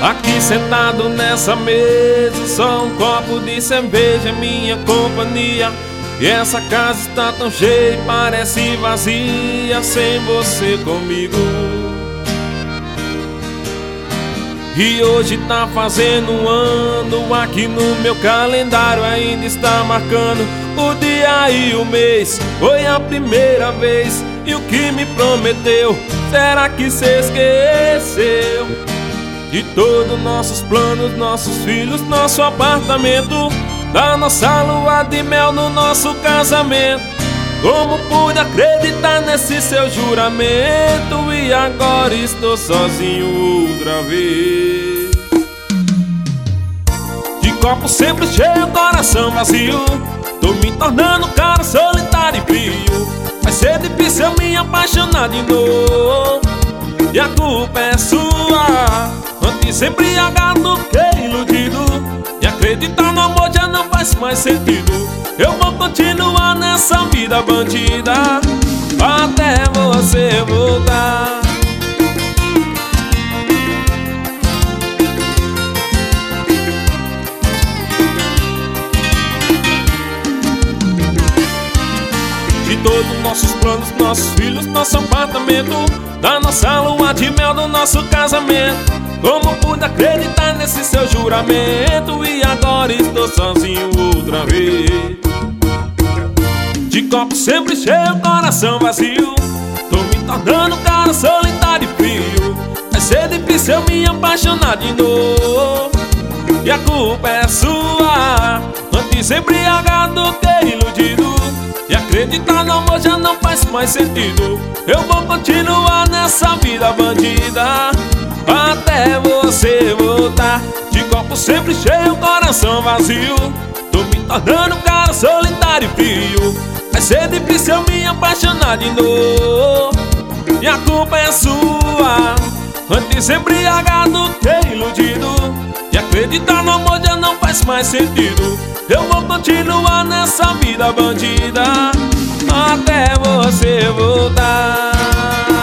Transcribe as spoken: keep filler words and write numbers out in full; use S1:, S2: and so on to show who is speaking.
S1: Aqui sentado nessa mesa, só um copo de cerveja é minha companhia. E essa casa está tão cheia, parece vazia sem você comigo. E hoje tá fazendo um ano, aqui no meu calendário ainda está marcando o dia e o mês. Foi a primeira vez, e o que me prometeu, será que cê esqueceu? De todos nossos planos, nossos filhos, nosso apartamento, da nossa lua de mel no nosso casamento. Como pude acreditar nesse seu juramento, e agora estou sozinho outra vez. De copo sempre cheio, coração vazio, tô me tornando um cara solitário e frio. Vai ser difícil eu me apaixonar de novo, e a culpa é sua. Antes embriagado que iludido, e acreditar no amor já não faz mais sentido. Eu vou continuar nessa vida bandida até você voltar. De todos nossos planos, nossos filhos, nosso apartamento, da nossa lua de mel do nosso casamento. Como pude acreditar nesse seu juramento, e agora estou sozinho outra vez. De copo sempre cheio, coração vazio, tô me tornando um cara solitário e frio. Vai ser difícil eu me apaixonar de novo, e a culpa é sua. Antes embriagado que iludido, e acreditar no amor já não faz mais sentido. Eu vou continuar nessa vida bandida até você voltar. De copo sempre cheio, coração vazio, tô me tornando um cara solitário e frio. Vai ser difícil eu me apaixonar de novo, e a culpa é sua. Antes embriagado que iludido, e acreditar no amor já não faz mais sentido. Eu vou continuar nessa vida bandida até você voltar.